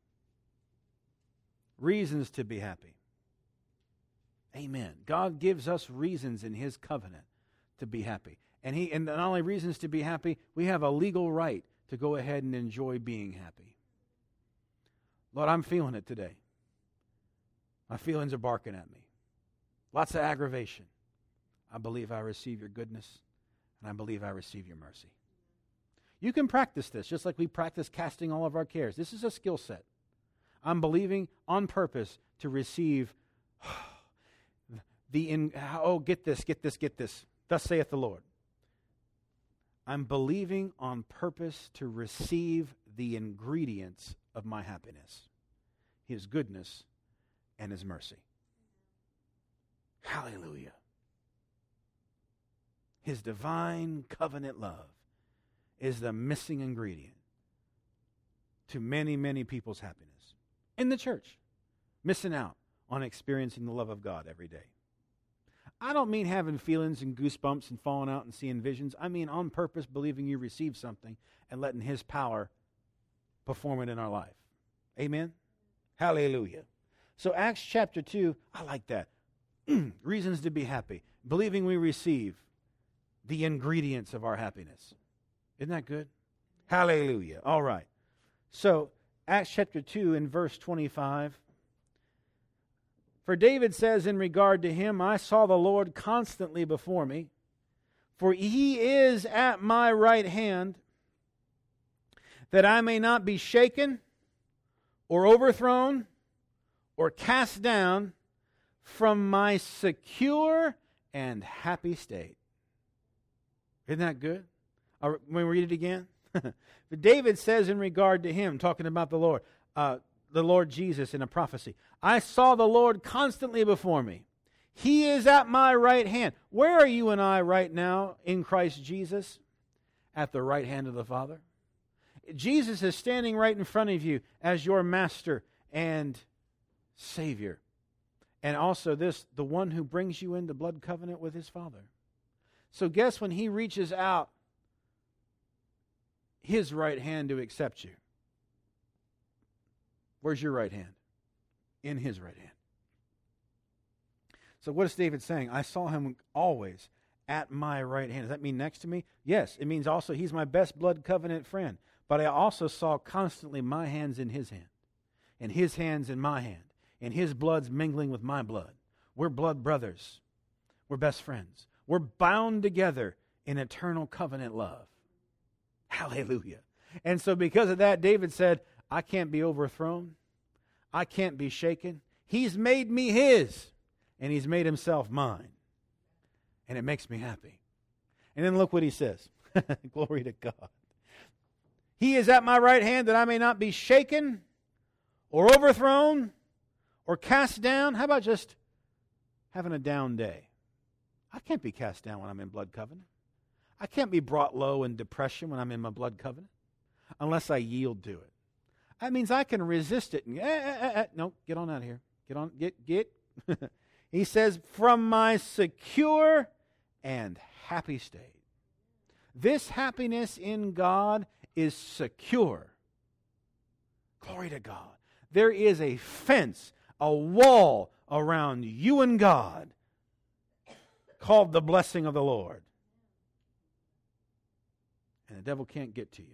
Reasons to be happy. Amen. God gives us reasons in His covenant to be happy, and not only reasons to be happy, we have a legal right to go ahead and enjoy being happy. Lord, I'm feeling it today. My feelings are barking at me. Lots of aggravation. I believe I receive your goodness, and I believe I receive your mercy. You can practice this, just like we practice casting all of our cares. This is a skill set. I'm believing on purpose to receive get this. Thus saith the Lord. I'm believing on purpose to receive the ingredients of my happiness, His goodness and His mercy. Hallelujah. His divine covenant love is the missing ingredient to many, many people's happiness. In the church, missing out on experiencing the love of God every day. I don't mean having feelings and goosebumps and falling out and seeing visions. I mean on purpose believing you receive something and letting His power perform it in our life. Amen? Hallelujah. So Acts chapter 2, I like that. Reasons to be happy. Believing we receive the ingredients of our happiness. Isn't that good? Hallelujah. All right. So, Acts chapter 2 and verse 25. For David says in regard to him, I saw the Lord constantly before me, for He is at my right hand, that I may not be shaken or overthrown or cast down from my secure and happy state. Isn't that good? When we read it again. But David says in regard to him, talking about the Lord Jesus in a prophecy, I saw the Lord constantly before me. He is at my right hand. Where are you and I right now in Christ Jesus? At the right hand of the Father. Jesus is standing right in front of you as your master and Savior. And also the one who brings you into blood covenant with His Father. So guess when He reaches out His right hand to accept you, where's your right hand? In His right hand. So what is David saying? I saw Him always at my right hand. Does that mean next to me? Yes, it means also He's my best blood covenant friend. But I also saw constantly my hands in His hand, and His hands in my hand, and His blood's mingling with my blood. We're blood brothers. We're best friends. We're bound together in eternal covenant love. Hallelujah. And so because of that, David said, I can't be overthrown. I can't be shaken. He's made me His, and He's made Himself mine. And it makes me happy. And then look what he says. Glory to God. He is at my right hand that I may not be shaken or overthrown or cast down. How about just having a down day? I can't be cast down when I'm in blood covenant. I can't be brought low in depression when I'm in my blood covenant unless I yield to it. That means I can resist it. And, no, get on out of here. Get on, get. He says, from my secure and happy state. This happiness in God is secure. Glory to God. There is a fence, a wall around you and God called the blessing of the Lord. And the devil can't get to you.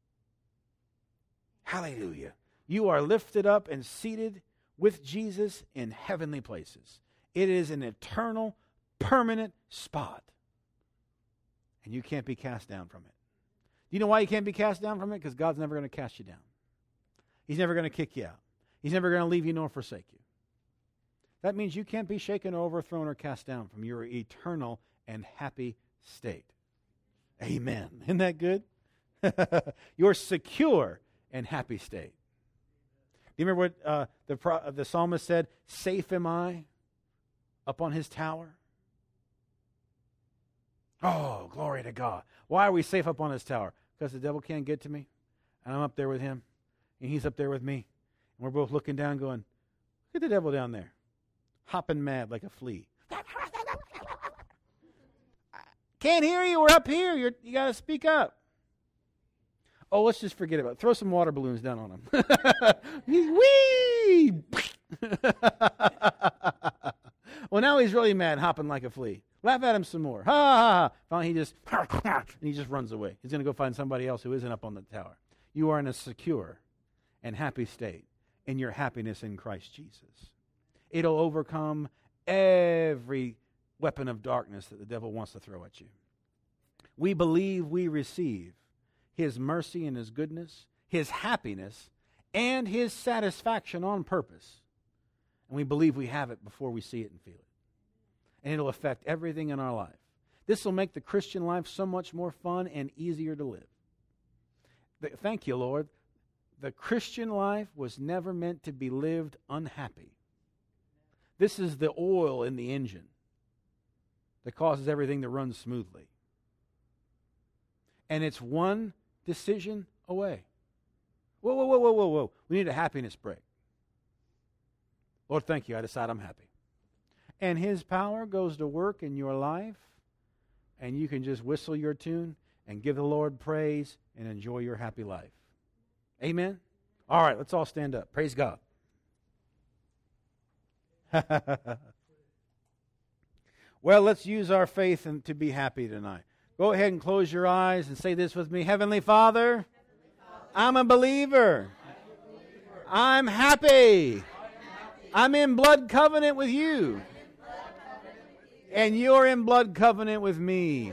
Hallelujah. You are lifted up and seated with Jesus in heavenly places. It is an eternal, permanent spot. And you can't be cast down from it. Do you know why you can't be cast down from it? Because God's never going to cast you down. He's never going to kick you out. He's never going to leave you nor forsake you. That means you can't be shaken or overthrown or cast down from your eternal and happy state. Amen. Isn't that good? Your secure and happy state. Do you remember what the psalmist said? Safe am I up on his tower. Oh, glory to God. Why are we safe up on his tower? Because the devil can't get to me. And I'm up there with him. And he's up there with me. And we're both looking down going, look at the devil down there. Hopping mad like a flea. Can't hear you. We're up here. You got to speak up. Oh, let's just forget about it. Throw some water balloons down on him. Whee! Well, now he's really mad, hopping like a flea. Laugh at him some more. Ha ha ha. Finally, he just runs away. He's going to go find somebody else who isn't up on the tower. You are in a secure and happy state in your happiness in Christ Jesus. It'll overcome every weapon of darkness that the devil wants to throw at you. We believe we receive His mercy and His goodness, His happiness, and His satisfaction on purpose. And we believe we have it before we see it and feel it. And it'll affect everything in our life. This will make the Christian life so much more fun and easier to live. Thank you, Lord. The Christian life was never meant to be lived unhappy. This is the oil in the engine that causes everything to run smoothly. And it's one decision away. Whoa. We need a happiness break. Lord, thank you. I decide I'm happy. And His power goes to work in your life, and you can just whistle your tune and give the Lord praise and enjoy your happy life. Amen? All right, let's all stand up. Praise God. Well, let's use our faith to be happy tonight. Go ahead and close your eyes and say this with me. Heavenly Father, I'm a believer. I'm happy. I'm in blood covenant with you. And you're in blood covenant with me.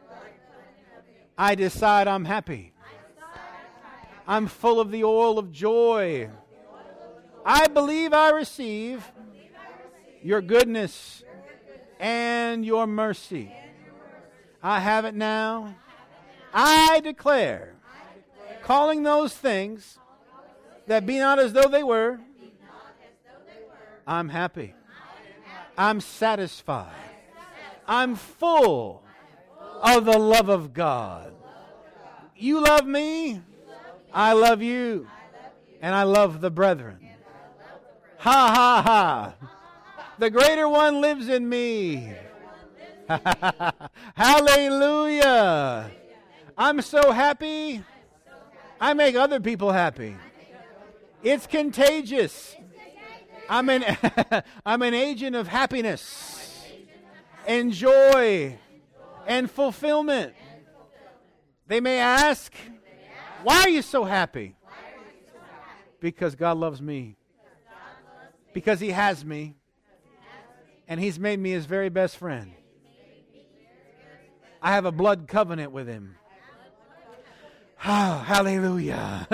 I decide I'm happy. I'm full of the oil of joy. I believe I receive your goodness and your mercy. I have it now. I declare, calling those things that be not as though they were, I'm happy. I'm satisfied. I'm full of the love of God. You love me. I love you. And I love the brethren. Ha, ha, ha. The greater one lives in me. Hallelujah. I'm so happy. I make other people happy. It's contagious. I'm an agent of happiness and joy and fulfillment. They may ask, why are you so happy? Because God loves me. Because He has me. And He's made me His very best friend. I have a blood covenant with Him. Oh, hallelujah.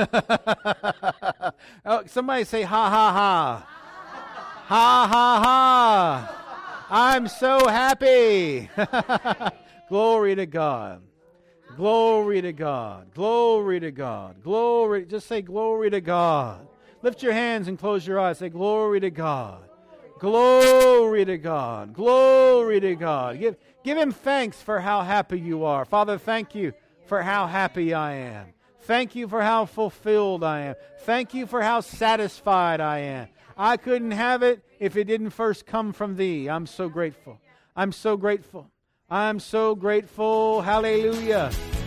Oh, somebody say ha ha ha. Ha ha ha. I'm so happy. Glory to God. Glory to God. Glory to God. Glory. Just say glory to God. Lift your hands and close your eyes. Say glory to God. Glory to God. Glory to God. Give Him thanks for how happy you are. Father, thank you for how happy I am. Thank you for how fulfilled I am. Thank you for how satisfied I am. I couldn't have it if it didn't first come from Thee. I'm so grateful. I'm so grateful. I'm so grateful. Hallelujah.